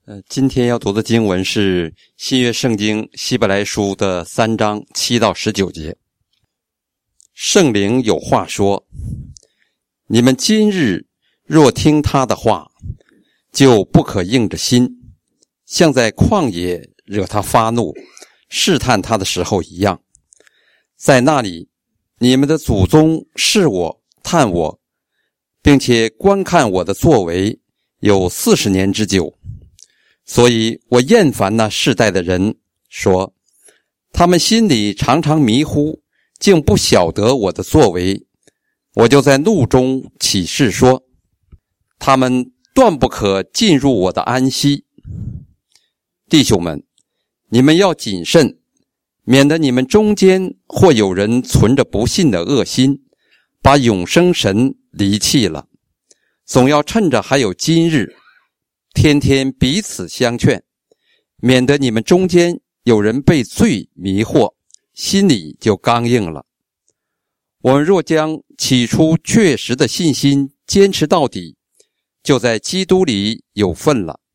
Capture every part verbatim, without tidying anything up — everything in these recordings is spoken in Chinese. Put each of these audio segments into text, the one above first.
呃，今天要读的经文是新约圣经希伯来书的三章七到十九节。圣灵有话说：你们今日若听他的话，就不可硬着心，像在旷野惹他发怒试探他的时候一样。在那里，你们的祖宗试我探我，并且观看我的作为有四十年之久。所以我厌烦那世代的人，说他们心里常常迷糊，竟不晓得我的作为。我就在怒中起誓说，他们断不可进入我的安息。弟兄们，你们要谨慎，免得你们中间或有人存着不信的恶心，把永生神离弃了。总要趁着还有今日，天天彼此相劝，免得你们中间有人被罪迷惑，心里就刚硬了。我们若将起初确实的信心坚持到底，就在基督里有份了。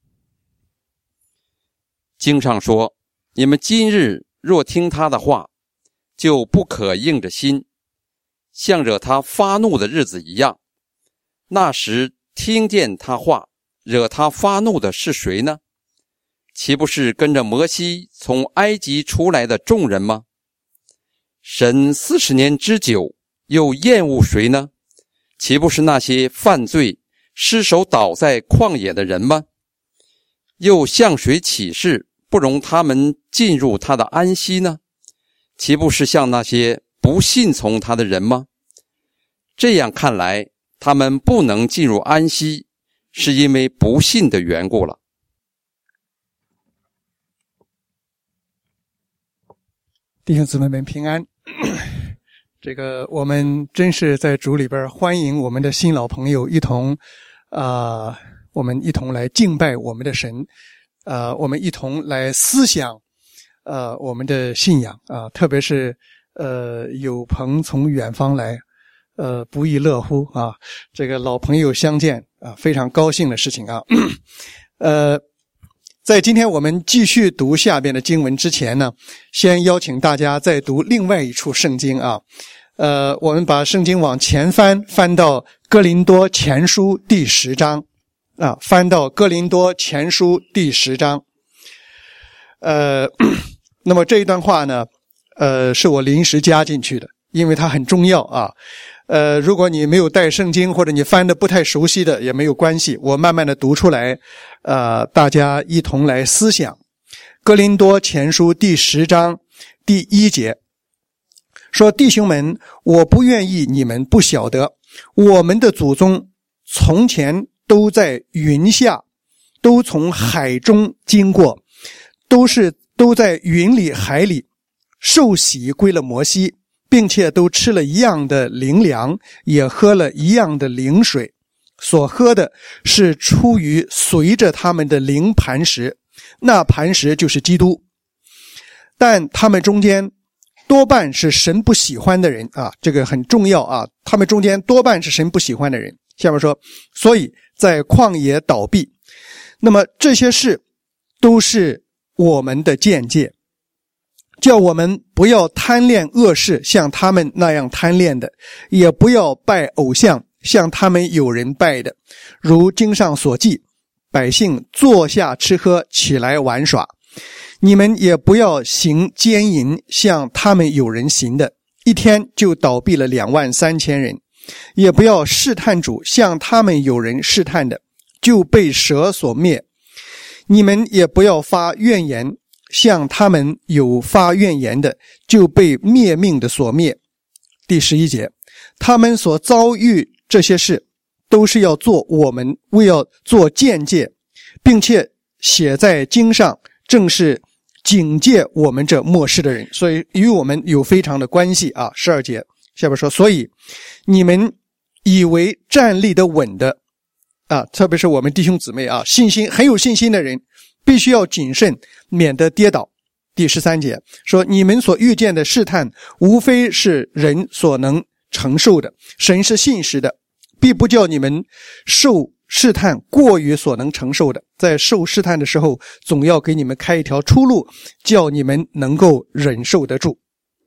经上说，你们今日若听他的话，就不可硬着心，像惹他发怒的日子一样。那时听见他话惹他发怒的是谁呢？岂不是跟着摩西从埃及出来的众人吗？神四十年之久又厌恶谁呢？岂不是那些犯罪失手倒在旷野的人吗？又向谁起誓不容他们进入他的安息呢？岂不是向那些不信从他的人吗？这样看来，他们不能进入安息，是因为不信的缘故了。 弟兄姊妹们平安。这个我们真是在主里边欢迎我们的新老朋友一同啊、呃，我们一同来敬拜我们的神，呃，我们一同来思想呃我们的信仰啊、呃，特别是呃有朋从远方来，呃不亦乐乎啊，这个老朋友相见啊，非常高兴的事情啊。呃在今天我们继续读下边的经文之前呢，先邀请大家再读另外一处圣经啊。呃，我们把圣经往前翻，翻到哥林多前书第十章啊，翻到哥林多前书第十章。呃，那么这一段话呢，呃，是我临时加进去的，因为它很重要啊。呃，如果你没有带圣经，或者你翻得不太熟悉的也没有关系，我慢慢的读出来，呃，大家一同来思想。哥林多前书第十章第一节说，弟兄们，我不愿意你们不晓得，我们的祖宗从前都在云下，都从海中经过，都是都在云里海里受洗归了摩西，并且都吃了一样的灵粮，也喝了一样的灵水，所喝的是出于随着他们的灵磐石，那磐石就是基督。但他们中间多半是神不喜欢的人啊，这个很重要啊，他们中间多半是神不喜欢的人。下面说，所以在旷野倒闭。那么这些事都是我们的见解，叫我们不要贪恋恶事，像他们那样贪恋的，也不要拜偶像，像他们有人拜的。如经上所记，百姓坐下吃喝，起来玩耍。你们也不要行奸淫，像他们有人行的，一天就倒闭了两万三千人。也不要试探主，像他们有人试探的，就被蛇所灭。你们也不要发怨言，像他们有发怨言的，就被灭命的所灭。第十一节，他们所遭遇这些事，都是要做我们为要做鉴戒，并且写在经上，正是警戒我们这末世的人，所以与我们有非常的关系啊。十二节下边说，所以你们以为站立得稳的啊，特别是我们弟兄姊妹啊，信心很有信心的人，必须要谨慎，免得跌倒。第十三节说，你们所遇见的试探，无非是人所能承受的，神是信实的，必不叫你们受试探过于所能承受的，在受试探的时候，总要给你们开一条出路，叫你们能够忍受得住。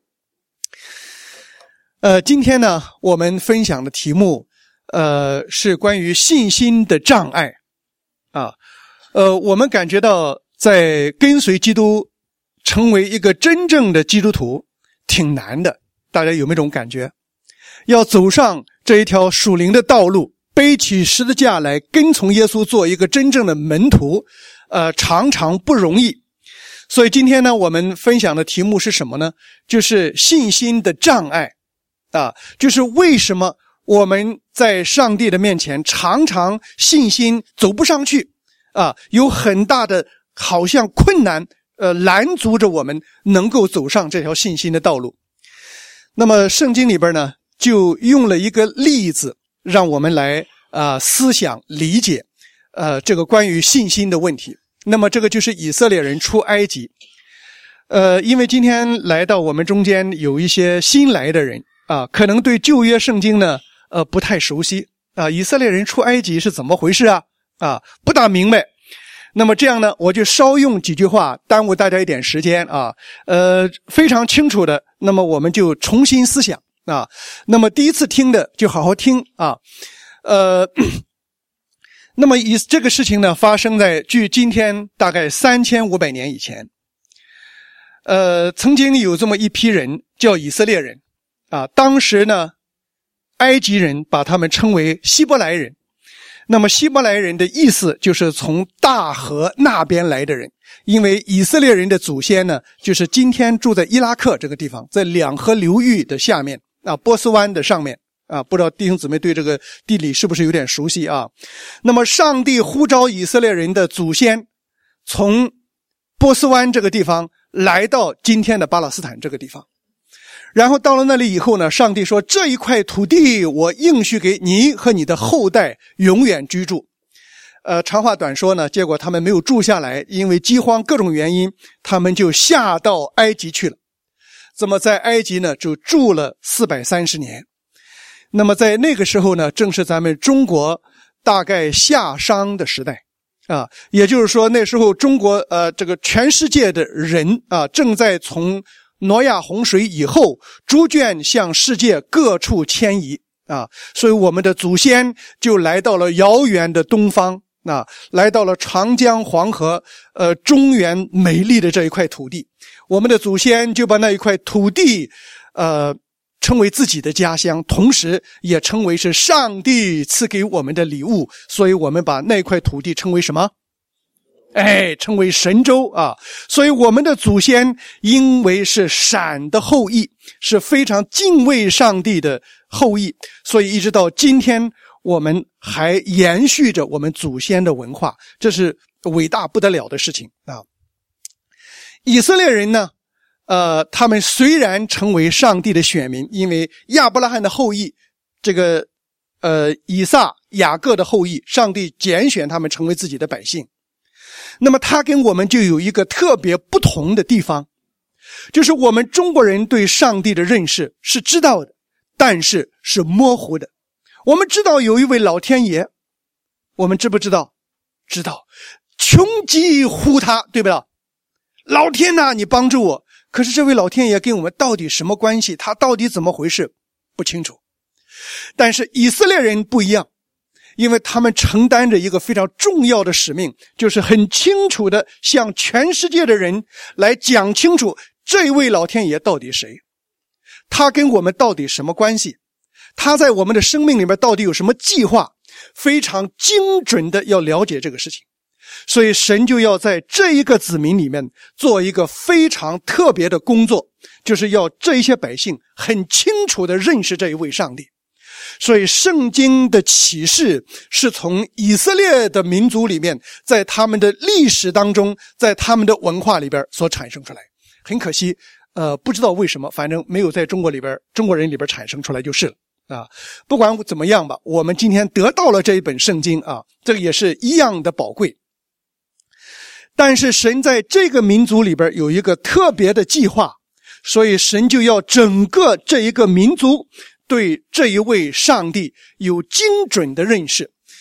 呃，今天呢，我们分享的题目，呃，是关于信心的障碍啊。呃，我们感觉到在跟随基督，成为一个真正的基督徒，挺难的。大家有没有这种感觉？要走上这一条属灵的道路，背起十字架来跟从耶稣，做一个真正的门徒，呃，常常不容易。所以今天呢，我们分享的题目是什么呢？就是信心的障碍啊，就是为什么我们在上帝的面前常常信心走不上去啊，有很大的好像困难，呃，拦阻着我们能够走上这条信心的道路。那么圣经里边呢，就用了一个例子，让我们来啊、呃、思想理解呃这个关于信心的问题。那么这个就是以色列人出埃及。呃，因为今天来到我们中间有一些新来的人啊，可能对旧约圣经呢呃不太熟悉啊，以色列人出埃及是怎么回事啊？啊，不大明白。那么这样呢，我就稍用几句话耽误大家一点时间啊，呃，非常清楚的，那么我们就重新思想啊。那么第一次听的就好好听啊，呃，那么以这个事情呢，发生在距今天大概三千五百年以前。呃，曾经有这么一批人叫以色列人啊，当时呢，埃及人把他们称为希伯来人。那么希伯来人的意思就是从大河那边来的人，因为以色列人的祖先呢，就是今天住在伊拉克这个地方，在两河流域的下面啊，波斯湾的上面啊，不知道弟兄姊妹对这个地理是不是有点熟悉啊？那么上帝呼召以色列人的祖先从波斯湾这个地方来到今天的巴勒斯坦这个地方。然后到了那里以后呢，上帝说，这一块土地我应许给你和你的后代永远居住。呃，长话短说呢，结果他们没有住下来，因为饥荒各种原因，他们就下到埃及去了。那么在埃及呢，就住了四百三十年。那么在那个时候呢，正是咱们中国大概夏商的时代啊，也就是说那时候中国呃这个全世界的人啊，正在从挪亚洪水以后逐渐向世界各处迁移啊，所以我们的祖先就来到了遥远的东方啊，来到了长江黄河呃中原美丽的这一块土地。我们的祖先就把那一块土地呃称为自己的家乡，同时也称为是上帝赐给我们的礼物，所以我们把那块土地称为什么？哎，称为神州啊。所以我们的祖先因为是闪的后裔，是非常敬畏上帝的后裔，所以一直到今天我们还延续着我们祖先的文化，这是伟大不得了的事情啊。以色列人呢呃，他们虽然成为上帝的选民，因为亚伯拉罕的后裔，这个呃以撒雅各的后裔，上帝拣选他们成为自己的百姓。那么他跟我们就有一个特别不同的地方，就是我们中国人对上帝的认识是知道的，但是是模糊的。我们知道有一位老天爷，我们知不知道？知道。穷极呼他，对不对？老天哪，你帮助我。可是这位老天爷跟我们到底什么关系？他到底怎么回事？不清楚。但是以色列人不一样，因为他们承担着一个非常重要的使命，就是很清楚的向全世界的人来讲清楚这位老天爷到底谁，他跟我们到底什么关系，他在我们的生命里面到底有什么计划，非常精准的要了解这个事情。所以神就要在这一个子民里面做一个非常特别的工作，就是要这一些百姓很清楚的认识这一位上帝。所以圣经的启示是从以色列的民族里面，在他们的历史当中，在他们的文化里边所产生出来。很可惜呃，不知道为什么，反正没有在中国里边中国人里边产生出来就是了啊。不管怎么样吧，我们今天得到了这一本圣经啊，这个也是一样的宝贵。但是神在这个民族里边有一个特别的计划，所以神就要整个这一个民族对这一位上帝有精准的认识。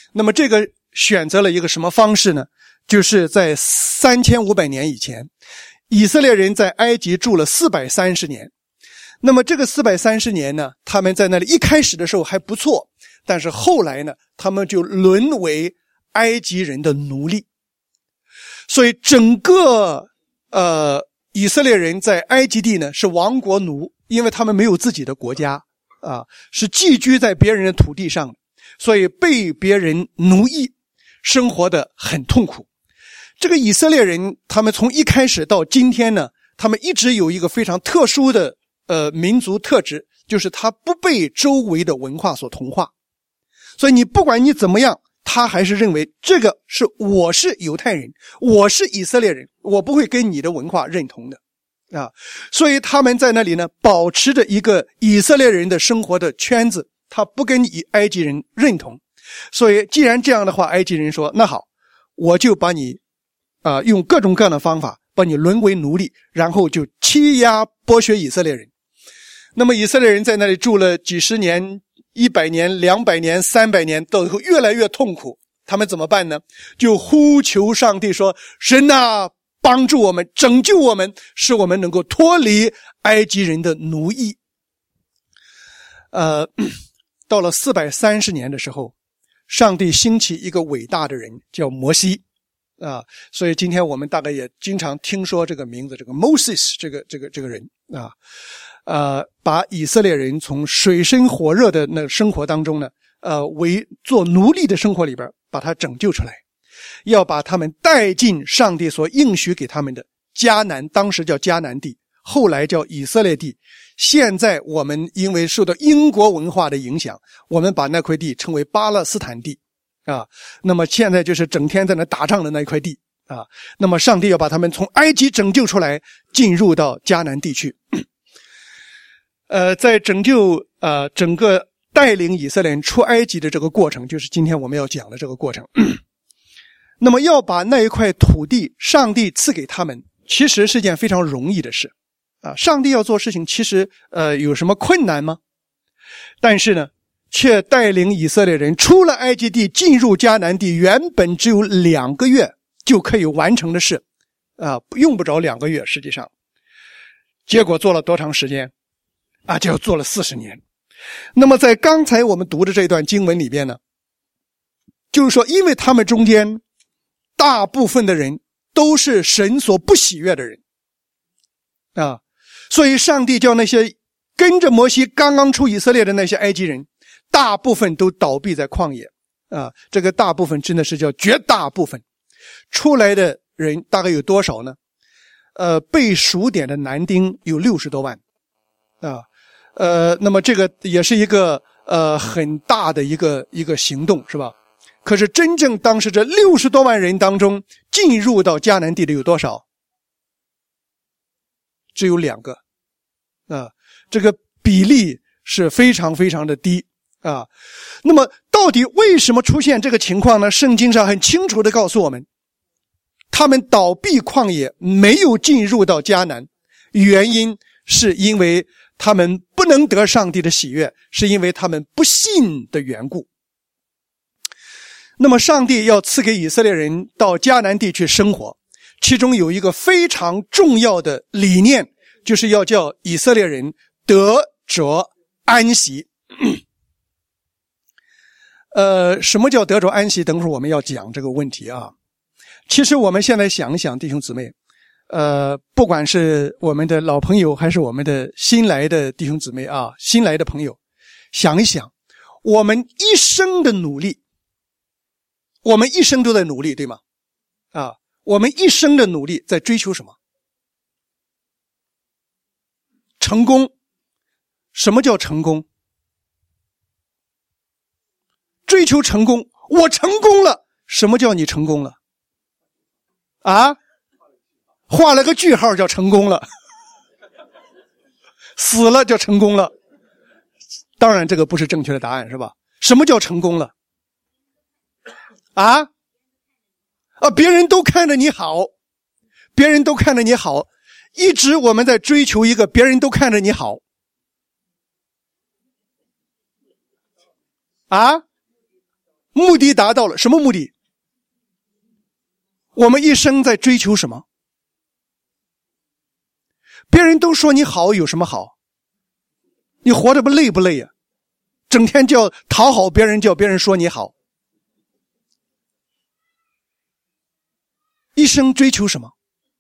那么这个选择了一个什么方式呢？就是在三千五百年以前，以色列人在埃及住了四百三十年。那么这个四百三十年呢，他们在那里一开始的时候还不错，但是后来呢，他们就沦为埃及人的奴隶。所以整个呃以色列人在埃及地呢是亡国奴，因为他们没有自己的国家啊，是寄居在别人的土地上，所以被别人奴役，生活得很痛苦。这个以色列人他们从一开始到今天呢，他们一直有一个非常特殊的呃民族特质，就是他不被周围的文化所同化。所以你不管你怎么样，他还是认为这个是我是犹太人，我是以色列人，我不会跟你的文化认同的啊。所以他们在那里呢保持着一个以色列人的生活的圈子，他不跟你埃及人认同。所以既然这样的话，埃及人说那好，我就把你啊、呃、用各种各样的方法把你沦为奴隶，然后就欺压剥削以色列人。那么以色列人在那里住了几十年、一百年、两百年、三百年，到以后越来越痛苦，他们怎么办呢？就呼求上帝说，神啊，帮助我们，拯救我们，使我们能够脱离埃及人的奴役。呃，到了四百三十年的时候，上帝兴起一个伟大的人，叫摩西啊，所以今天我们大概也经常听说这个名字，这个 Moses 这个这个这个人啊，呃，把以色列人从水深火热的那生活当中呢，呃，为做奴隶的生活里边，把他拯救出来，要把他们带进上帝所应许给他们的迦南，当时叫迦南地，后来叫以色列地。现在我们因为受到英国文化的影响，我们把那块地称为巴勒斯坦地啊。那么现在就是整天在那打仗的那块地啊。那么上帝要把他们从埃及拯救出来，进入到迦南地区。呃，在拯救呃整个带领以色列人出埃及的这个过程，就是今天我们要讲的这个过程。那么要把那一块土地上帝赐给他们，其实是件非常容易的事啊。上帝要做事情，其实呃有什么困难吗？但是呢，却带领以色列人出了埃及地，进入迦南地，原本只有两个月就可以完成的事啊，用不着两个月，实际上结果做了多长时间啊？就做了四十年。那么在刚才我们读的这段经文里边呢，就是说因为他们中间大部分的人都是神所不喜悦的人啊，所以上帝叫那些跟着摩西刚刚出以色列的那些埃及人，大部分都倒闭在旷野啊。这个大部分真的是叫绝大部分。出来的人大概有多少呢？呃，被数点的男丁有六十多万啊。呃，那么这个也是一个呃很大的一个一个行动，是吧？可是真正当时这六十多万人当中，进入到迦南地的有多少？只有两个啊，这个比例是非常非常的低啊。那么到底为什么出现这个情况呢？圣经上很清楚地告诉我们，他们倒闭旷野，没有进入到迦南，原因是因为他们不能得上帝的喜悦，是因为他们不信的缘故。那么上帝要赐给以色列人到迦南地去生活，其中有一个非常重要的理念，就是要叫以色列人得着安息。呃，什么叫得着安息？等会儿我们要讲这个问题啊。其实我们现在想一想，弟兄姊妹，呃，不管是我们的老朋友，还是我们的新来的弟兄姊妹啊，新来的朋友，想一想，我们一生的努力，我们一生都在努力，对吗？啊，我们一生的努力在追求什么？成功。什么叫成功？追求成功。我成功了。什么叫你成功了？啊？画了个句号叫成功了。死了叫成功了。当然这个不是正确的答案，是吧？什么叫成功了？啊？啊，别人都看着你好，别人都看着你好，一直我们在追求一个别人都看着你好。啊？ 目的达到了，什么目的？我们一生在追求什么？别人都说你好，有什么好？你活着不累不累呀？整天叫讨好别人，叫别人说你好。一生追求什么？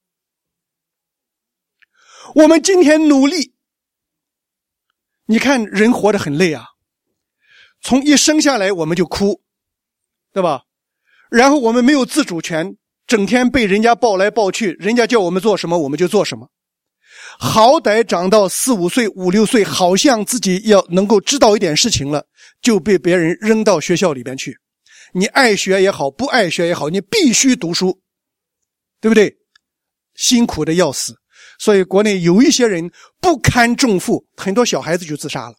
我们今天努力，你看人活得很累啊，从一生下来我们就哭，对吧？然后我们没有自主权，整天被人家抱来抱去，人家叫我们做什么我们就做什么。好歹长到四五岁五六岁，好像自己要能够知道一点事情了，就被别人扔到学校里边去。你爱学也好，不爱学也好，你必须读书，对不对？辛苦的要死。所以国内有一些人不堪重负，很多小孩子就自杀了。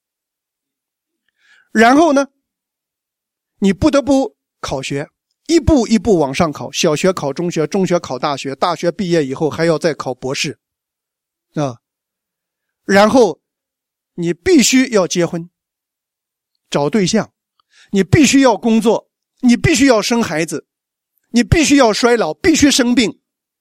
然后呢，你不得不考学，一步一步往上考，小学考中学，中学考大学，大学毕业以后还要再考博士啊。然后你必须要结婚，找对象，你必须要工作，你必须要生孩子，你必须要衰老，必须生病。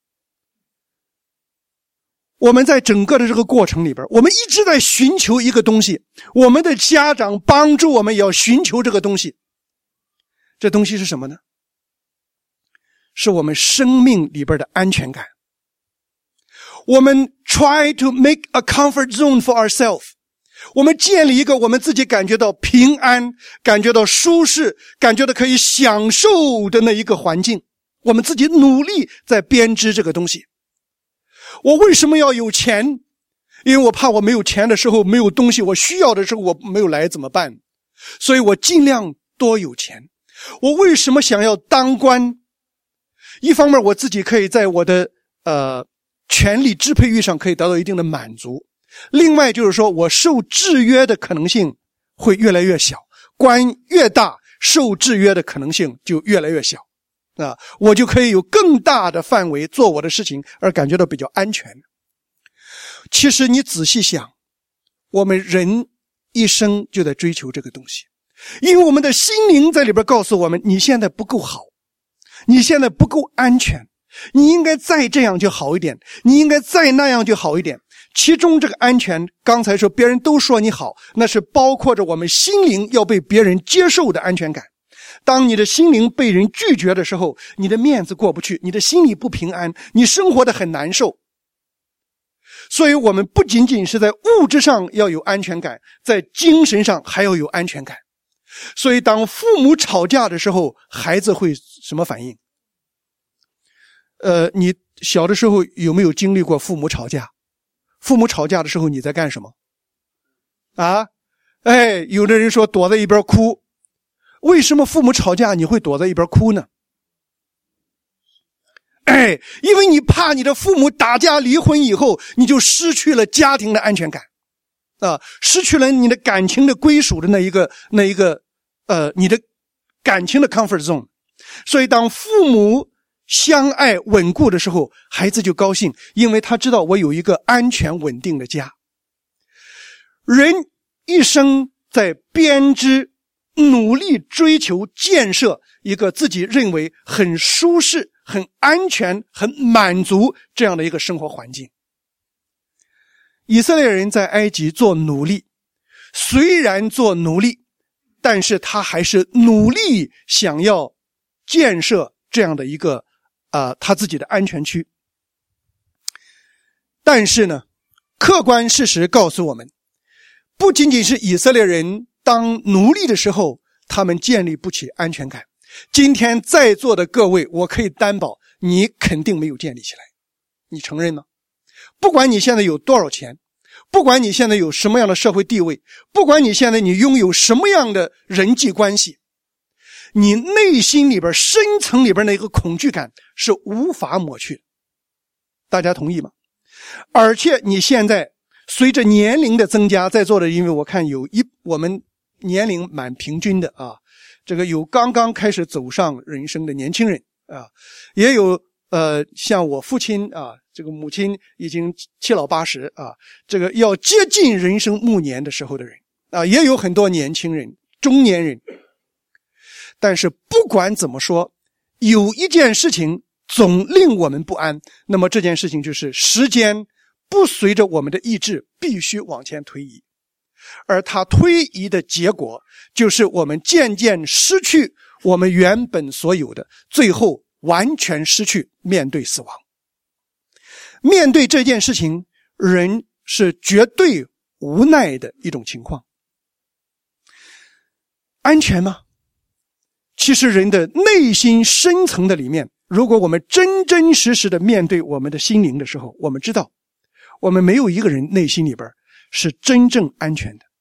我们在整个的这个过程里边，我们一直在寻求一个东西，我们的家长帮助我们也要寻求这个东西。这东西是什么呢？是我们生命里边的安全感。我们 try to make a comfort zone for ourselves， 我们建立一个我们自己感觉到平安，感觉到舒适，感觉到可以享受的那一个环境。我们自己努力在编织这个东西。我为什么要有钱？因为我怕我没有钱的时候没有东西，我需要的时候我没有来怎么办？所以我尽量多有钱。我为什么想要当官？一方面我自己可以在我的呃权力支配欲上可以得到一定的满足，另外就是说我受制约的可能性会越来越小，官越大受制约的可能性就越来越小啊，我就可以有更大的范围做我的事情，而感觉到比较安全。其实你仔细想，我们人一生就在追求这个东西，因为我们的心灵在里边告诉我们，你现在不够好，你现在不够安全，你应该再这样就好一点，你应该再那样就好一点。其中这个安全，刚才说别人都说你好，那是包括着我们心灵要被别人接受的安全感。当你的心灵被人拒绝的时候，你的面子过不去，你的心里不平安，你生活得很难受。所以我们不仅仅是在物质上要有安全感，在精神上还要有安全感。所以当父母吵架的时候，孩子会什么反应？呃，你小的时候有没有经历过父母吵架？父母吵架的时候你在干什么？啊？哎，有的人说躲在一边哭。为什么父母吵架你会躲在一边哭呢？哎，因为你怕你的父母打架离婚以后，你就失去了家庭的安全感啊，失去了你的感情的归属的那一个那一个呃你的感情的 comfort zone。所以当父母相爱稳固的时候，孩子就高兴，因为他知道我有一个安全稳定的家。人一生在编织努力追求建设一个自己认为很舒适很安全很满足这样的一个生活环境。以色列人在埃及做奴隶，虽然做奴隶，但是他还是努力想要建设这样的一个呃他自己的安全区。但是呢，客观事实告诉我们，不仅仅是以色列人当奴隶的时候他们建立不起安全感，今天在座的各位，我可以担保你肯定没有建立起来。你承认吗？不管你现在有多少钱，不管你现在有什么样的社会地位，不管你现在你拥有什么样的人际关系，你内心里边深层里边的一个恐惧感是无法抹去的。大家同意吗？而且你现在随着年龄的增加，在座的因为我看有一我们年龄蛮平均的啊，这个有刚刚开始走上人生的年轻人啊，也有呃像我父亲啊，这个母亲已经七老八十啊，这个要接近人生暮年的时候的人啊，也有很多年轻人、中年人。 但是不管怎么说，有一件事情总令我们不安，那么这件事情就是时间不随着我们的意志必须往前推移，而它推移的结果就是我们渐渐失去我们原本所有的，最后完全失去面对死亡。面对这件事情，人是绝对无奈的一种情况。安全吗？其实人的内心深层的里面，如果我们真真实实的面对我们的心灵的时候，我们知道我们没有一个人内心里边是真正安全的。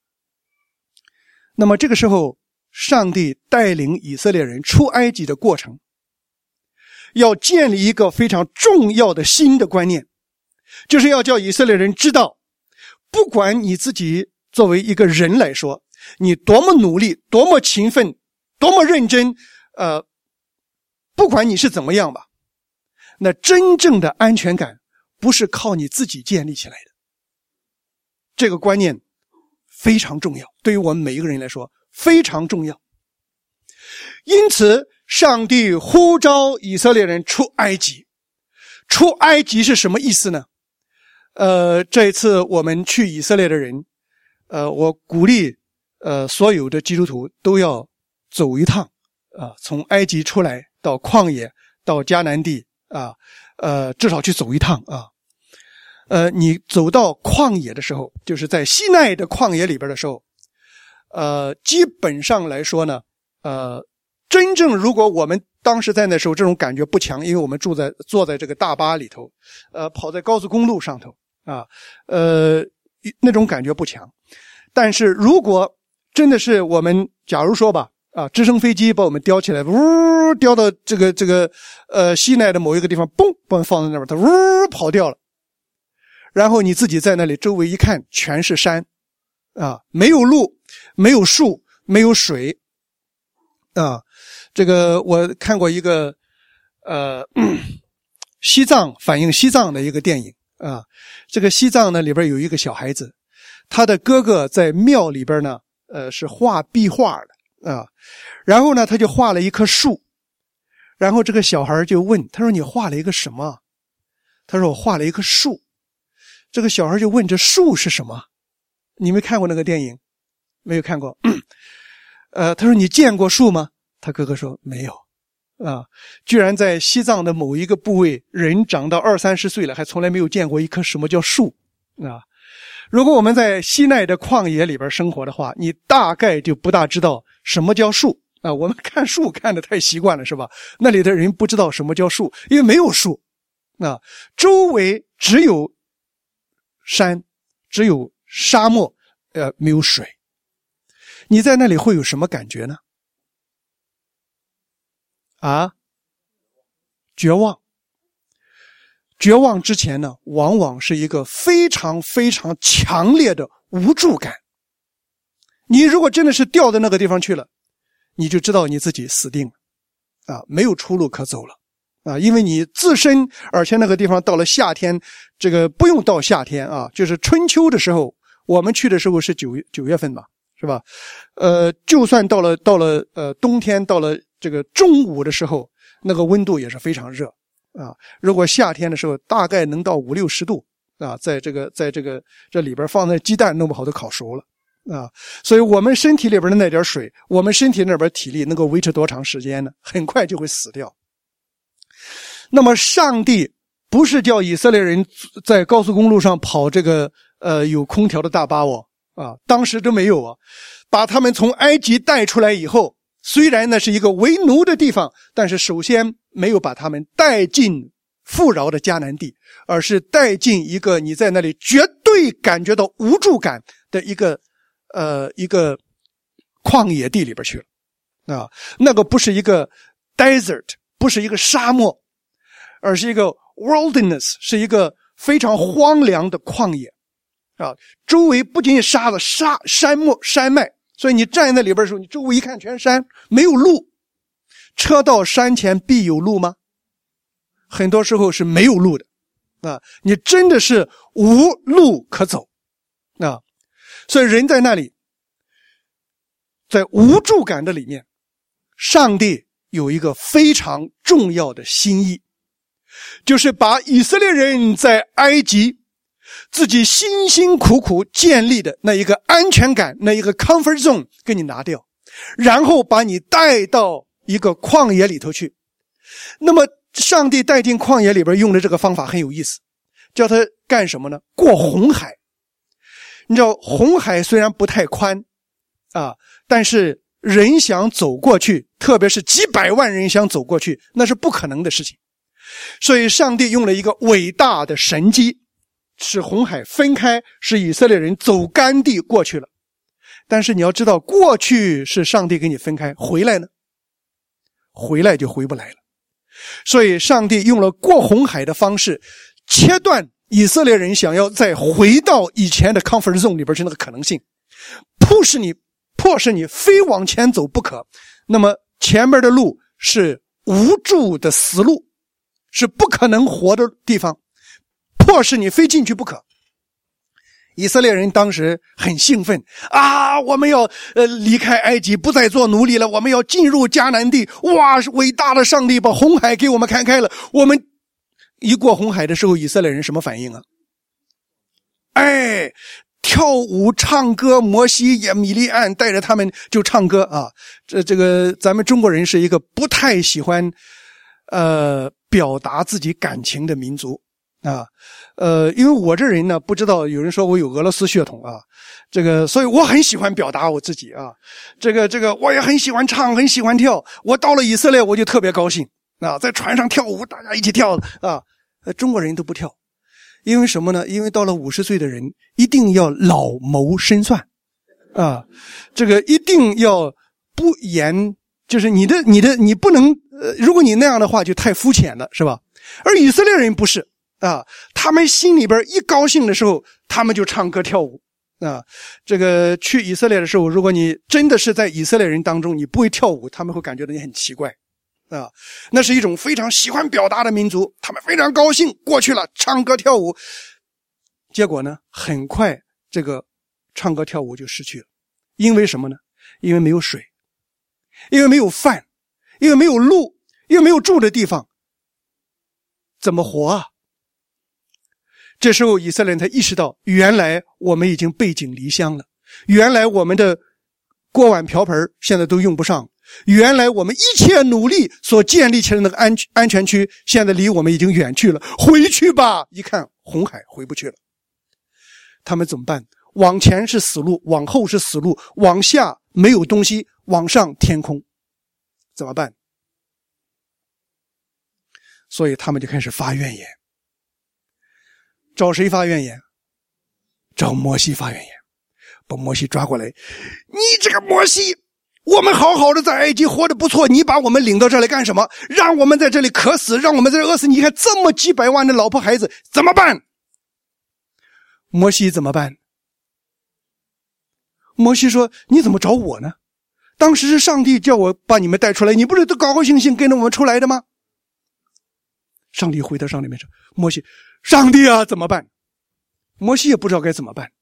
那么这个时候，上帝带领以色列人出埃及的过程，要建立一个非常重要的新的观念，就是要叫以色列人知道，不管你自己作为一个人来说，你多么努力，多么勤奋，多么认真，呃，不管你是怎么样吧，那真正的安全感不是靠你自己建立起来的。这个观念非常重要，对于我们每一个人来说非常重要。因此上帝呼召以色列人出埃及。出埃及是什么意思呢？呃，这一次我们去以色列的人，呃，我鼓励呃所有的基督徒都要走一趟啊、呃，从埃及出来到旷野，到迦南地啊，呃，至少去走一趟啊。呃，你走到旷野的时候，就是在西奈的旷野里边的时候，呃，基本上来说呢，呃，真正如果我们当时在那时候这种感觉不强，因为我们住在坐在这个大巴里头，呃，跑在高速公路上头啊，呃，那种感觉不强。但是如果真的是我们，假如说吧，啊，直升飞机把我们叼起来，呜，叼到这个这个呃西奈的某一个地方，嘣，把我们放在那边，它呜跑掉了。然后你自己在那里周围一看，全是山，啊，没有路，没有树，没有水，啊，这个我看过一个呃西藏反映西藏的一个电影啊，这个西藏呢里边有一个小孩子，他的哥哥在庙里边呢，呃是画壁画的啊，然后呢他就画了一棵树，然后这个小孩就问他说：“你画了一个什么？”他说：“我画了一棵树。”这个小孩就问：“这树是什么？”你没看过那个电影？没有看过。呃，他说：“你见过树吗？”他哥哥说：“没有。”啊，居然在西藏的某一个部位，人长到二三十岁了，还从来没有见过一棵什么叫树啊！如果我们在西奈的旷野里边生活的话，你大概就不大知道什么叫树啊。我们看树看得太习惯了，是吧？那里的人不知道什么叫树，因为没有树啊，周围只有山，只有沙漠，呃，没有水。你在那里会有什么感觉呢？啊，绝望。绝望之前呢，往往是一个非常非常强烈的无助感。你如果真的是掉到那个地方去了，你就知道你自己死定了，啊，没有出路可走了。啊，因为你自身，而且那个地方到了夏天，这个不用到夏天啊，就是春秋的时候，我们去的时候是九九月份吧，是吧？呃，就算到了到了呃冬天，到了这个中午的时候，那个温度也是非常热啊。如果夏天的时候，大概能到五六十度啊，在这个在这个这里边放在鸡蛋弄不好都烤熟了啊。所以我们身体里边的那点水，我们身体那边体力能够维持多长时间呢？很快就会死掉。那么上帝不是叫以色列人在高速公路上跑这个呃有空调的大巴哦，啊，当时都没有啊。把他们从埃及带出来以后，虽然那是一个为奴的地方，但是首先没有把他们带进富饶的迦南地，而是带进一个你在那里绝对感觉到无助感的一个呃一个旷野地里边去了啊。那个不是一个 desert， 不是一个沙漠，而是一个 wilderness， 是一个非常荒凉的旷野啊。周围不仅仅沙子沙山漠山脉，所以你站在那里边的时候，你周围一看全是山，没有路。车到山前必有路吗？很多时候是没有路的啊，你真的是无路可走啊。所以人在那里，在无助感的里面， 上帝有一个非常重要的心意，就是把以色列人在埃及自己辛辛苦苦建立的那一个安全感，那一个 comfort zone 给你拿掉，然后把你带到一个旷野里头去。那么上帝带进旷野里边用的这个方法很有意思，叫他干什么呢？过红海。你知道红海虽然不太宽啊，但是人想走过去，特别是几百万人想走过去，那是不可能的事情。所以上帝用了一个伟大的神迹，使红海分开，使以色列人走干地过去了。但是你要知道，过去是上帝给你分开，回来呢？回来就回不来了。所以上帝用了过红海的方式，切断以色列人想要再回到以前的 comfort zone 里边去那个可能性，迫使你迫使你非往前走不可。那么前面的路是无助的死路，是不可能活的地方，迫使你非进去不可。以色列人当时很兴奋啊，我们要呃离开埃及，不再做奴隶了，我们要进入迦南地。哇，伟大的上帝把红海给我们开开了。我们一过红海的时候，以色列人什么反应啊？哎，跳舞唱歌，摩西也米利暗带着他们就唱歌啊。这这个咱们中国人是一个不太喜欢呃表达自己感情的民族啊。呃因为我这人呢，不知道有人说我有俄罗斯血统啊，这个所以我很喜欢表达我自己啊。这个这个我也很喜欢唱，很喜欢跳。我到了以色列我就特别高兴啊，在船上跳舞，大家一起跳啊。呃中国人都不跳。因为什么呢？因为到了五十岁的人一定要老谋深算啊，这个一定要不言，就是你的你的你不能呃，如果你那样的话就太肤浅了，是吧？而以色列人不是啊，他们心里边一高兴的时候，他们就唱歌跳舞啊。这个去以色列的时候，如果你真的是在以色列人当中你不会跳舞，他们会感觉到你很奇怪啊，那是一种非常喜欢表达的民族，他们非常高兴过去了，唱歌跳舞。结果呢，很快这个唱歌跳舞就失去了。因为什么呢？因为没有水，因为没有饭，因为没有路，因为没有住的地方，怎么活啊？这时候以色列人才意识到，原来我们已经背井离乡了，原来我们的锅碗瓢盆现在都用不上，原来我们一切努力所建立起来的那个安安全区，现在离我们已经远去了，回去吧。一看红海回不去了，他们怎么办？往前是死路，往后是死路，往下没有东西，往上天空，怎么办？所以他们就开始发怨言。找谁发怨言？找摩西发怨言，把摩西抓过来。你这个摩西，我们好好的在埃及活得不错，你把我们领到这里干什么？让我们在这里渴死，让我们在这里饿死。你看这么几百万的老婆孩子怎么办？摩西怎么办？摩西说，你怎么找我呢？当时是上帝叫我把你们带出来，你不是都高高兴兴跟着我们出来的吗？上帝回到上帝面前，摩西，上帝啊，怎么办？摩西也不知道该怎么办。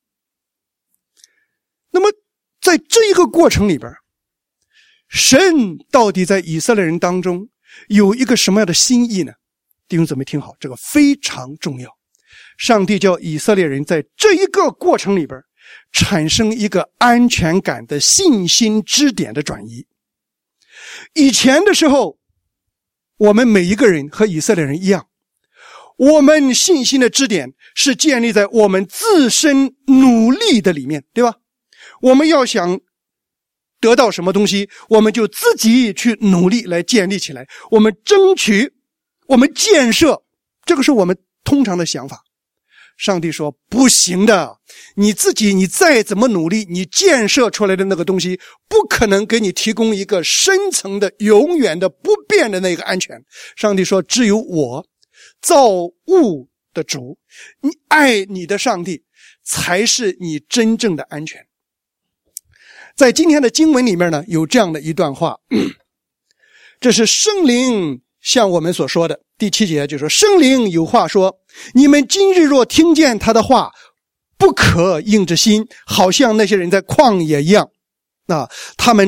那么在这一个过程里边，神到底在以色列人当中有一个什么样的心意呢？弟兄姊妹听好，这个非常重要。上帝叫以色列人在这一个过程里边产生一个安全感的信心支点的转移。以前的时候，我们每一个人和以色列人一样，我们信心的支点是建立在我们自身努力的里面，对吧？我们要想得到什么东西，我们就自己去努力来建立起来，我们争取，我们建设，这个是我们通常的想法。上帝说不行的，你自己你再怎么努力，你建设出来的那个东西不可能给你提供一个深层的永远的不变的那个安全。上帝说只有我造物的主，你爱你的上帝才是你真正的安全。在今天的经文里面呢，有这样的一段话，这是圣灵向我们所说的。第七节就说，圣灵有话说，你们今日若听见他的话，不可硬着心，好像那些人在旷野一样。啊，他们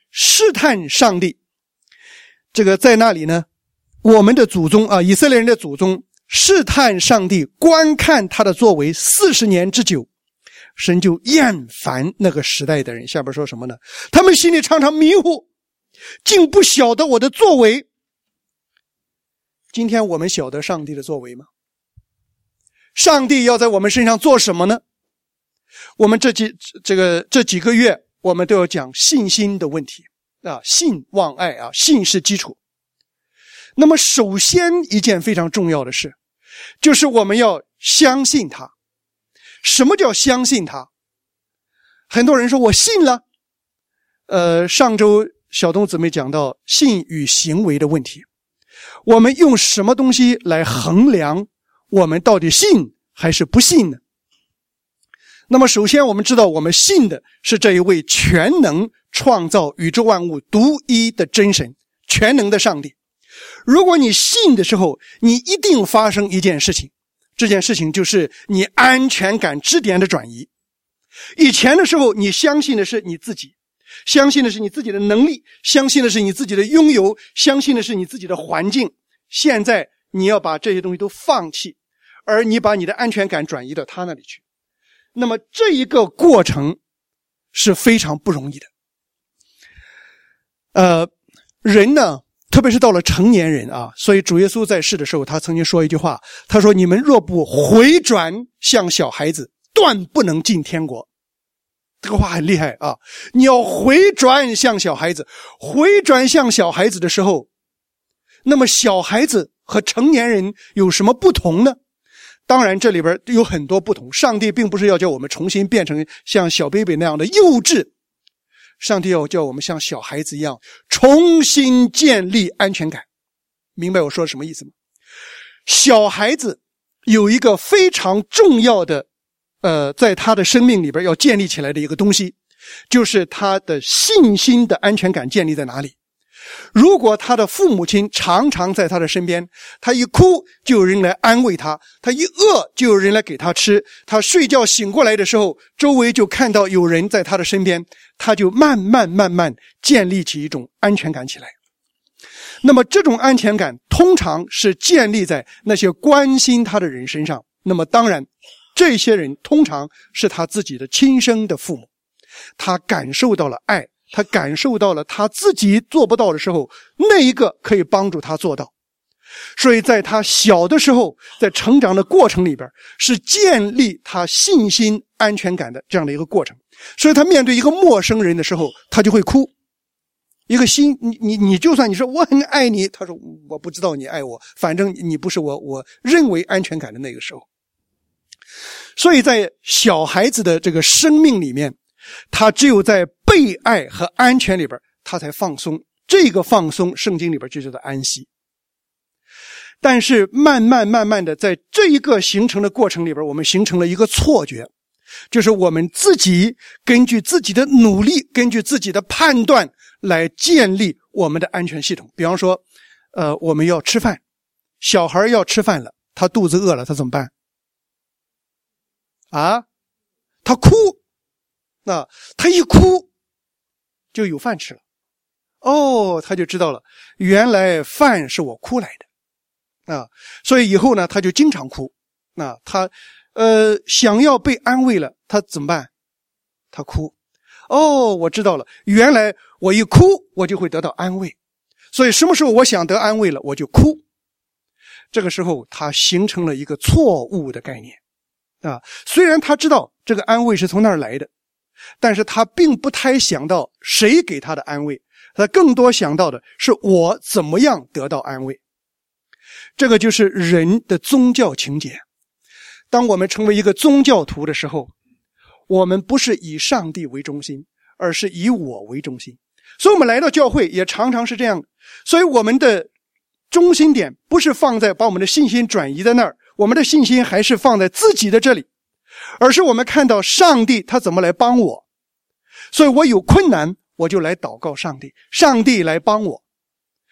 试探上帝。这个在那里呢，我们的祖宗啊，以色列人的祖宗试探上帝，观看他的作为四十年之久，神就厌烦那个时代的人。下边说什么呢？他们心里常常迷糊，竟不晓得我的作为。今天我们晓得上帝的作为吗？上帝要在我们身上做什么呢？我们这几这个这几个月我们都要讲信心的问题啊，信望爱啊，信是基础。那么首先一件非常重要的事，就是我们要相信他。什么叫相信他？很多人说我信了，呃，上周小东姊妹讲到信与行为的问题，我们用什么东西来衡量我们到底信还是不信呢？那么首先我们知道，我们信的是这一位全能创造宇宙万物独一的真神，全能的上帝。如果你信的时候，你一定发生一件事情，这件事情就是你安全感支点的转移。以前的时候你相信的是你自己，相信的是你自己的能力，相信的是你自己的拥有，相信的是你自己的环境。现在你要把这些东西都放弃，而你把你的安全感转移到他那里去。那么这一个过程是非常不容易的。呃，人呢，特别是到了成年人啊，所以主耶稣在世的时候，他曾经说一句话，他说：“你们若不回转像小孩子，断不能进天国。”这个话很厉害啊！你要回转像小孩子，回转像小孩子的时候，那么小孩子和成年人有什么不同呢？当然这里边有很多不同，上帝并不是要叫我们重新变成像小 baby 那样的幼稚，上帝要叫我们像小孩子一样重新建立安全感。明白我说什么意思吗？小孩子有一个非常重要的呃，在他的生命里边要建立起来的一个东西，就是他的信心的安全感建立在哪里。如果他的父母亲常常在他的身边，他一哭就有人来安慰他，他一饿就有人来给他吃，他睡觉醒过来的时候，周围就看到有人在他的身边，他就慢慢慢慢建立起一种安全感起来。那么这种安全感通常是建立在那些关心他的人身上，那么当然这些人通常是他自己的亲生的父母，他感受到了爱，他感受到了他自己做不到的时候，那一个可以帮助他做到。所以在他小的时候，在成长的过程里边，是建立他信心安全感的这样的一个过程。所以他面对一个陌生人的时候，他就会哭。一个心，你你你就算你说我很爱你，他说我不知道你爱我，反正你不是我我认为安全感的那个时候。所以在小孩子的这个生命里面，他只有在被爱和安全里边，他才放松。这个放松，圣经里边就叫做安息。但是慢慢慢慢的，在这一个形成的过程里边，我们形成了一个错觉，就是我们自己根据自己的努力，根据自己的判断来建立我们的安全系统。比方说，呃，我们要吃饭，小孩要吃饭了，他肚子饿了，他怎么办？啊，他哭。那他一哭就有饭吃了，哦，他就知道了，原来饭是我哭来的啊，所以以后呢，他就经常哭。那他呃想要被安慰了，他怎么办？他哭。哦，我知道了，原来我一哭我就会得到安慰，所以什么时候我想得安慰了，我就哭。这个时候他形成了一个错误的概念啊，虽然他知道这个安慰是从那儿来的，但是他并不太想到谁给他的安慰，他更多想到的是我怎么样得到安慰。这个就是人的宗教情节。当我们成为一个宗教徒的时候，我们不是以上帝为中心，而是以我为中心。所以我们来到教会也常常是这样的，所以我们的中心点不是放在把我们的信心转移在那儿，我们的信心还是放在自己的这里，而是我们看到上帝他怎么来帮我，所以我有困难我就来祷告上帝，上帝来帮我。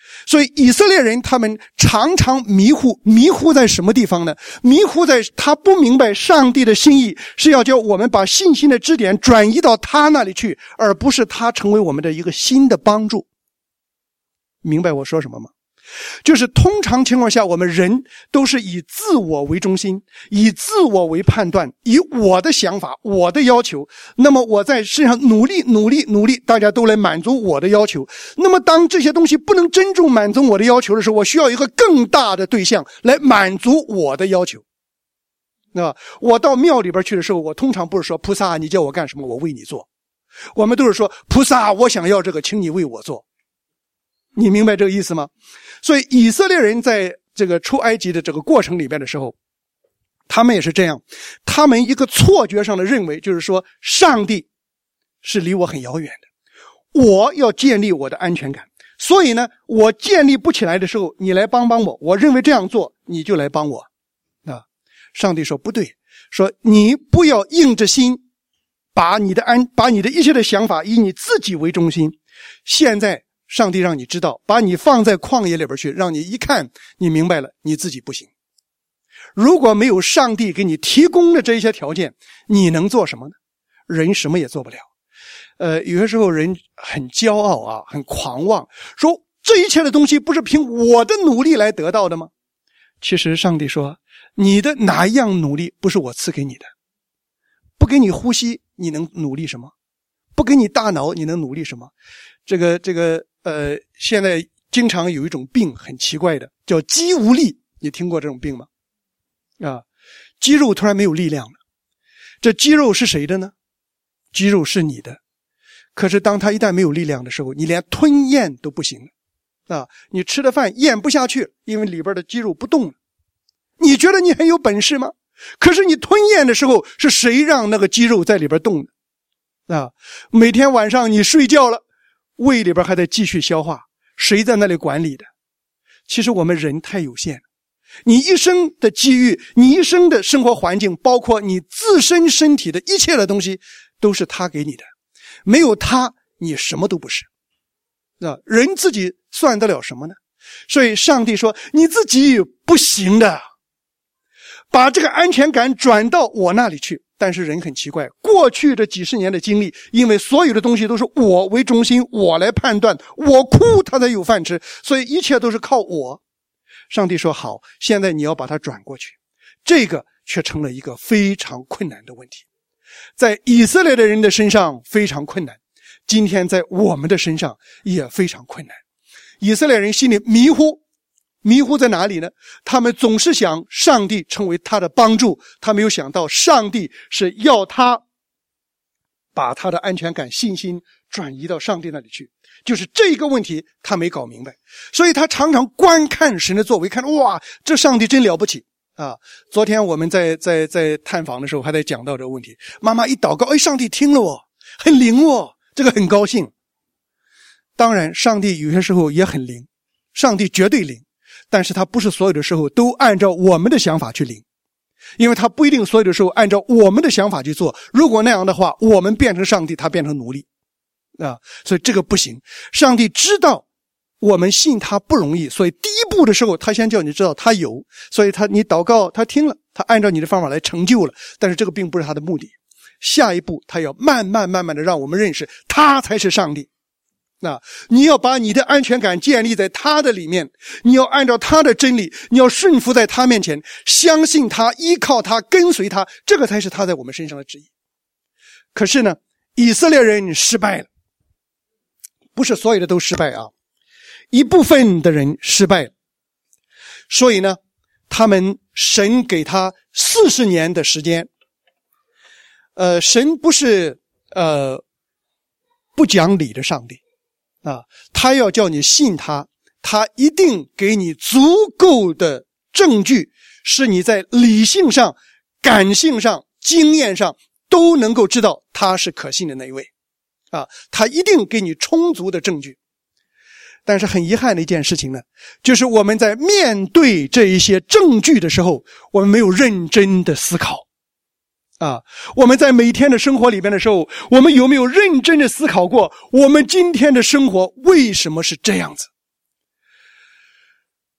所以以色列人他们常常迷糊，迷糊在什么地方呢？迷糊在他不明白上帝的心意是要叫我们把信心的支点转移到他那里去，而不是他成为我们的一个新的帮助。明白我说什么吗？就是通常情况下，我们人都是以自我为中心，以自我为判断，以我的想法，我的要求，那么我在身上努力努力努力，大家都来满足我的要求。那么当这些东西不能真正满足我的要求的时候，我需要一个更大的对象来满足我的要求。那我到庙里边去的时候，我通常不是说菩萨你叫我干什么我为你做，我们都是说菩萨我想要这个请你为我做。你明白这个意思吗？所以以色列人在这个出埃及的这个过程里边的时候，他们也是这样，他们一个错觉上的认为就是说上帝是离我很遥远的，我要建立我的安全感，所以呢我建立不起来的时候你来帮帮我，我认为这样做你就来帮我啊。上帝说不对，说你不要硬着心把你的安把你的一切的想法以你自己为中心。现在上帝让你知道，把你放在旷野里边去，让你一看你明白了你自己不行。如果没有上帝给你提供的这些条件，你能做什么呢？人什么也做不了。呃，有些时候人很骄傲啊，很狂妄，说这一切的东西不是凭我的努力来得到的吗？其实上帝说，你的哪一样努力不是我赐给你的？不给你呼吸，你能努力什么？不给你大脑，你能努力什么？这个这个呃，现在经常有一种病很奇怪的，叫肌无力。你听过这种病吗？啊，肌肉突然没有力量了。这肌肉是谁的呢？肌肉是你的。可是当它一旦没有力量的时候，你连吞咽都不行了。啊，你吃的饭咽不下去，因为里边的肌肉不动了。你觉得你很有本事吗？可是你吞咽的时候，是谁让那个肌肉在里边动的？啊，每天晚上你睡觉了，胃里边还在继续消化，谁在那里管理的？其实我们人太有限了，你一生的机遇，你一生的生活环境，包括你自身身体的一切的东西，都是他给你的。没有他，你什么都不是。啊，人自己算得了什么呢？所以上帝说，你自己不行的，把这个安全感转到我那里去。但是人很奇怪，过去这几十年的经历，因为所有的东西都是我为中心，我来判断，我哭他才有饭吃，所以一切都是靠我。上帝说好，现在你要把它转过去，这个却成了一个非常困难的问题。在以色列的人的身上非常困难，今天在我们的身上也非常困难。以色列人心里迷糊，迷糊在哪里呢？他们总是想上帝成为他的帮助，他没有想到上帝是要他把他的安全感、信心转移到上帝那里去，就是这个问题他没搞明白，所以他常常观看神的作为，看哇，这上帝真了不起啊！昨天我们在在在探访的时候还在讲到这个问题，妈妈一祷告，哎，上帝听了我，很灵哦，这个很高兴。当然上帝有些时候也很灵，上帝绝对灵，但是他不是所有的时候都按照我们的想法去灵，因为他不一定所有的时候按照我们的想法去做。如果那样的话，我们变成上帝，他变成奴隶啊，所以这个不行。上帝知道我们信他不容易，所以第一步的时候他先叫你知道他有，所以他你祷告他听了，他按照你的方法来成就了，但是这个并不是他的目的。下一步他要慢慢慢慢的让我们认识他才是上帝。那你要把你的安全感建立在他的里面，你要按照他的真理，你要顺服在他面前，相信他，依靠他，跟随他，这个才是他在我们身上的旨意。可是呢，以色列人失败了，不是所有的都失败啊，一部分的人失败了。所以呢，他们神给他四十年的时间。呃，神不是呃不讲理的上帝啊，他要叫你信他，他一定给你足够的证据，是你在理性上、感性上、经验上都能够知道他是可信的那一位啊，他一定给你充足的证据。但是很遗憾的一件事情呢，就是我们在面对这一些证据的时候，我们没有认真的思考啊，我们在每天的生活里边的时候，我们有没有认真的思考过我们今天的生活为什么是这样子？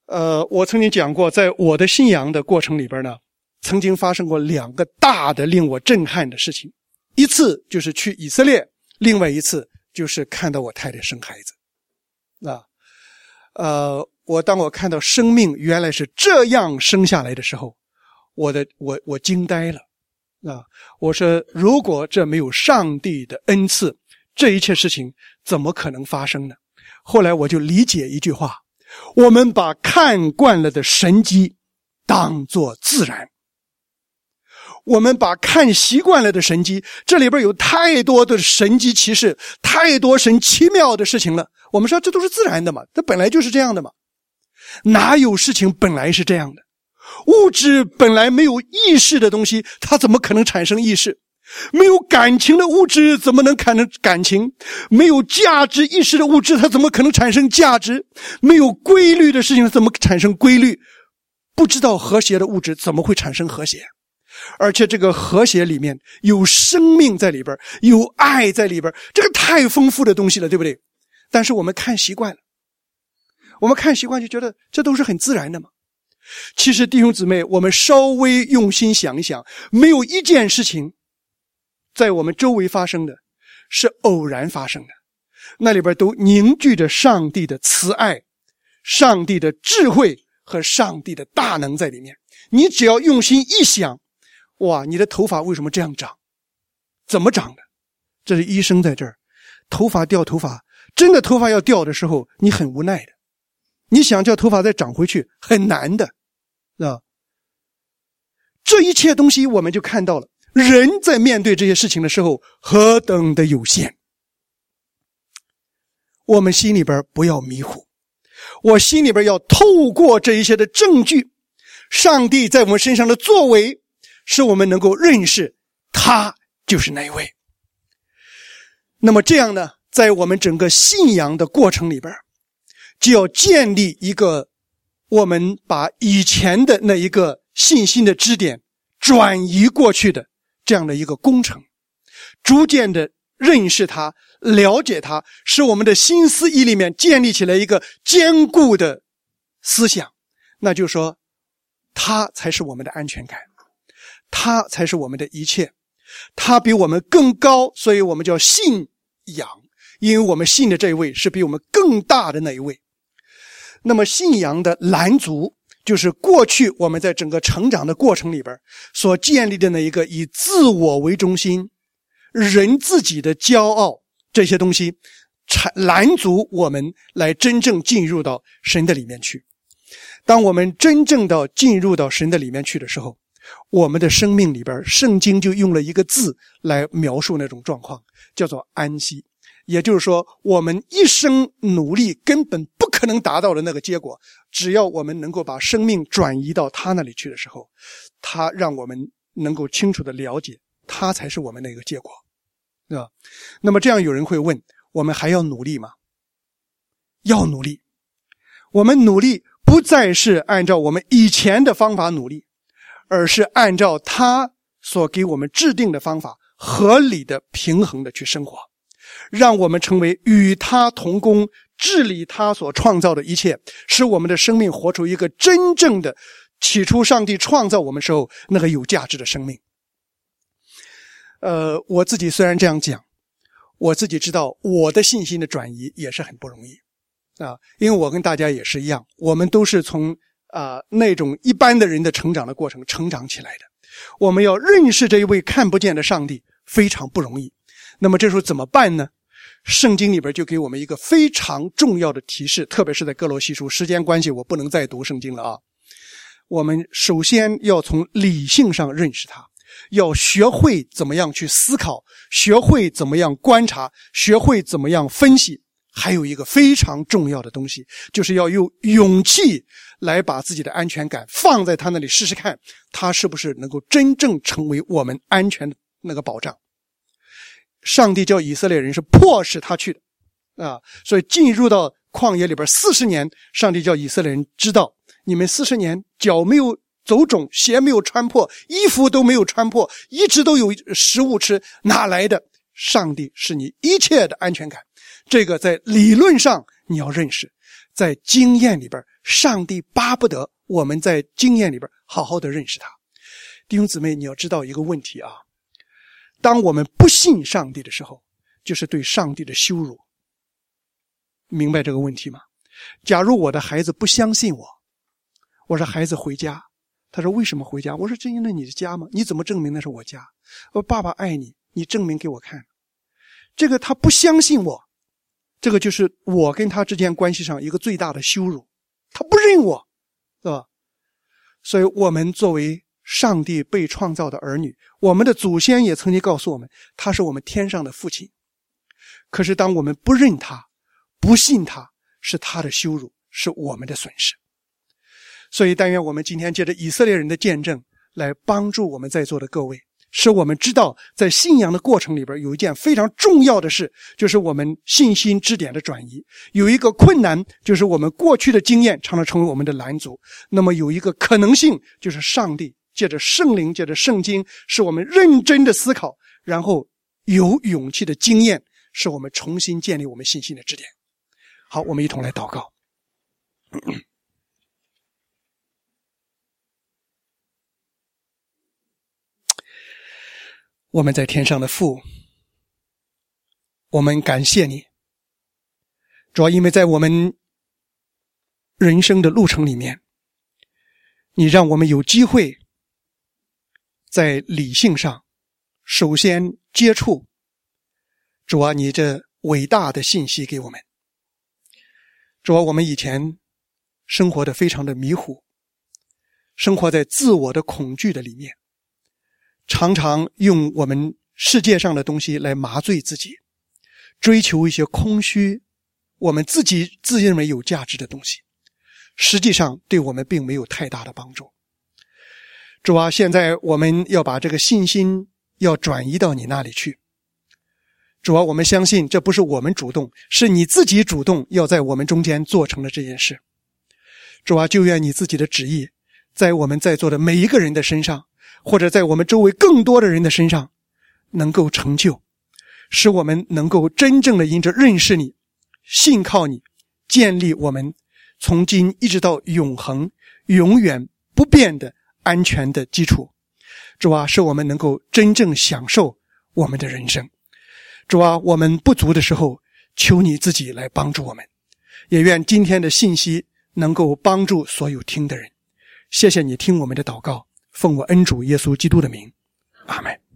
呃，我曾经讲过，在我的信仰的过程里边呢，曾经发生过两个大的令我震撼的事情。一次就是去以色列，另外一次就是看到我太太生孩子。啊，呃，我当我看到生命原来是这样生下来的时候，我的我我惊呆了。啊，我说如果这没有上帝的恩赐，这一切事情怎么可能发生呢？后来我就理解一句话，我们把看惯了的神迹当作自然，我们把看习惯了的神迹，这里边有太多的神迹奇事，太多神奇妙的事情了，我们说这都是自然的嘛，这本来就是这样的嘛。哪有事情本来是这样的？物质本来没有意识的东西，它怎么可能产生意识？没有感情的物质怎么能产生感情？没有价值意识的物质，它怎么可能产生价值？没有规律的事情怎么产生规律？不知道和谐的物质怎么会产生和谐？而且这个和谐里面有生命在里边，有爱在里边，这个太丰富的东西了，对不对？但是我们看习惯了，我们看习惯就觉得这都是很自然的嘛。其实弟兄姊妹，我们稍微用心想一想，没有一件事情在我们周围发生的是偶然发生的，那里边都凝聚着上帝的慈爱、上帝的智慧和上帝的大能在里面。你只要用心一想，哇，你的头发为什么这样长？怎么长的？这是医生在这儿，头发掉头发，真的头发要掉的时候，你很无奈的。你想叫头发再长回去，很难的，啊。这一切东西我们就看到了，人在面对这些事情的时候何等的有限。我们心里边不要迷糊，我心里边要透过这一些的证据，上帝在我们身上的作为，使我们能够认识他就是那一位。那么这样呢，在我们整个信仰的过程里边，就要建立一个我们把以前的那一个信心的支点转移过去的这样的一个工程，逐渐的认识它，了解它，使我们的心思意里面建立起来一个坚固的思想，那就是说它才是我们的安全感，它才是我们的一切，它比我们更高，所以我们叫信仰，因为我们信的这一位是比我们更大的那一位。那么信仰的拦阻，就是过去我们在整个成长的过程里边所建立的那一个以自我为中心、人自己的骄傲，这些东西拦阻我们来真正进入到神的里面去。当我们真正到进入到神的里面去的时候，我们的生命里边，圣经就用了一个字来描述那种状况，叫做安息。也就是说，我们一生努力根本不可能达到的那个结果，只要我们能够把生命转移到他那里去的时候，他让我们能够清楚的了解，他才是我们那个结果，对吧？那么这样有人会问，我们还要努力吗？要努力。我们努力不再是按照我们以前的方法努力，而是按照他所给我们制定的方法，合理的平衡的去生活，让我们成为与他同工，治理他所创造的一切，使我们的生命活出一个真正的起初上帝创造我们时候那个有价值的生命。呃，我自己虽然这样讲，我自己知道我的信心的转移也是很不容易啊，因为我跟大家也是一样，我们都是从啊、呃、那种一般的人的成长的过程成长起来的。我们要认识这一位看不见的上帝非常不容易。那么这时候怎么办呢？圣经里边就给我们一个非常重要的提示，特别是在哥罗西书，时间关系我不能再读圣经了啊。我们首先要从理性上认识它，要学会怎么样去思考，学会怎么样观察，学会怎么样分析。还有一个非常重要的东西，就是要用勇气来把自己的安全感放在他那里试试看，他是不是能够真正成为我们安全的那个保障。上帝叫以色列人是迫使他去的啊，所以进入到旷野里边四十年，上帝叫以色列人知道，你们四十年脚没有走肿，鞋没有穿破，衣服都没有穿破，一直都有食物吃，哪来的？上帝是你一切的安全感。这个在理论上你要认识，在经验里边上帝巴不得我们在经验里边好好的认识他。弟兄姊妹，你要知道一个问题啊，当我们不信上帝的时候，就是对上帝的羞辱。明白这个问题吗？假如我的孩子不相信我，我说孩子回家，他说为什么回家？我说这那你的家吗？你怎么证明那是我家？我爸爸爱你，你证明给我看。这个他不相信我，这个就是我跟他之间关系上一个最大的羞辱。他不认我，是吧？所以我们作为上帝被创造的儿女，我们的祖先也曾经告诉我们，他是我们天上的父亲。可是当我们不认他，不信他，是他的羞辱，是我们的损失。所以但愿我们今天借着以色列人的见证来帮助我们在座的各位，使我们知道在信仰的过程里边有一件非常重要的事，就是我们信心支点的转移。有一个困难，就是我们过去的经验常常成为我们的拦阻。那么有一个可能性，就是上帝借着圣灵，借着圣经，使我们认真的思考，然后有勇气的经验，使我们重新建立我们信心的支点。好，我们一同来祷告。我们在天上的父，我们感谢你，主要因为在我们人生的路程里面，你让我们有机会在理性上首先接触主啊你这伟大的信息给我们。主啊，我们以前生活得非常的迷糊，生活在自我的恐惧的里面，常常用我们世界上的东西来麻醉自己，追求一些空虚，我们自己自认为有价值的东西，实际上对我们并没有太大的帮助。主啊，现在我们要把这个信心要转移到你那里去。主啊，我们相信这不是我们主动，是你自己主动要在我们中间做成了这件事。主啊，就愿你自己的旨意在我们在座的每一个人的身上，或者在我们周围更多的人的身上能够成就，使我们能够真正的因着认识你，信靠你，建立我们从今一直到永恒永远不变的安全的基础。主啊，使我们能够真正享受我们的人生。主啊，我们不足的时候，求你自己来帮助我们，也愿今天的信息能够帮助所有听的人。谢谢你听我们的祷告，奉我恩主耶稣基督的名，阿们。